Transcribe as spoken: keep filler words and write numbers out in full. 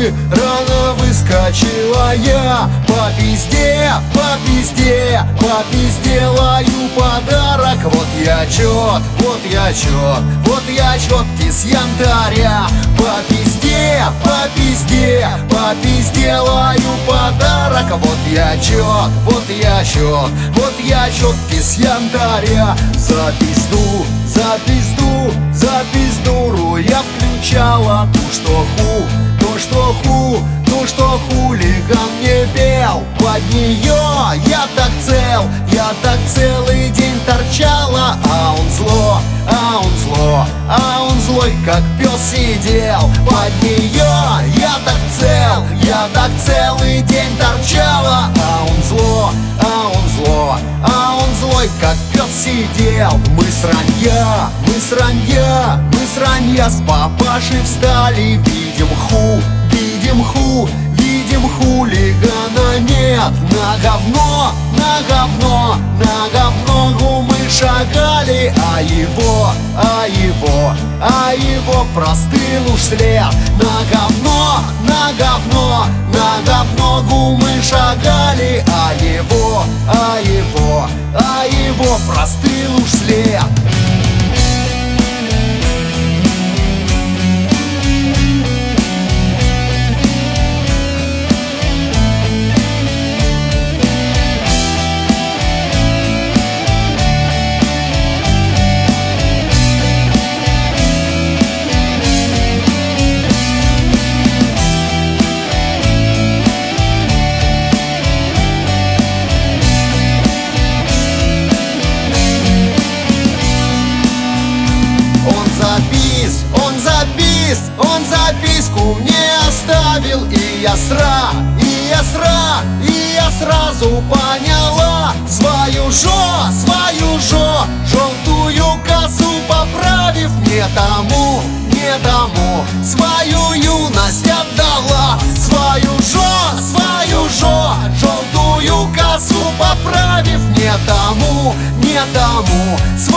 школы рано выскочила я. По пизде, по пизде, по пизде лаю подарок. Вот я чет, вот я чет, вот я четкий с янтаря. По пизде, по пизде, по пизде лаю подарок. Вот я чет, вот я чет, вот я четкий с янтаря. За пизду, за пизду, за пиздуру я включала ту, что ху, то, что ху, то, что хулиган мне пел. Под нее я так цел, я так целый день торчала. А он зло, а он зло, а он злой, как пес сидел. Под нее я так цел, я так целый день торчала. А он зло, а он зло, а он злой, как пес сидел. Мы с ранья, мы с ранья, мы с ранья с папашей встали. Видим ху, видим ху, видим хулигана нет. На говно, на говно, на говно мы шагали. А его, а его, а его простыл уж след. На говно, на говно, на говно мы шагали. А его, а его, а его простыл уж след. Он запис, он записку мне оставил. И я сра, и я сра, и я сразу поняла. Свою жо, свою жо, желтую косу поправив. Не тому, не тому свою юность отдала. Свою жо, свою жо, желтую косу поправив. Не тому, не тому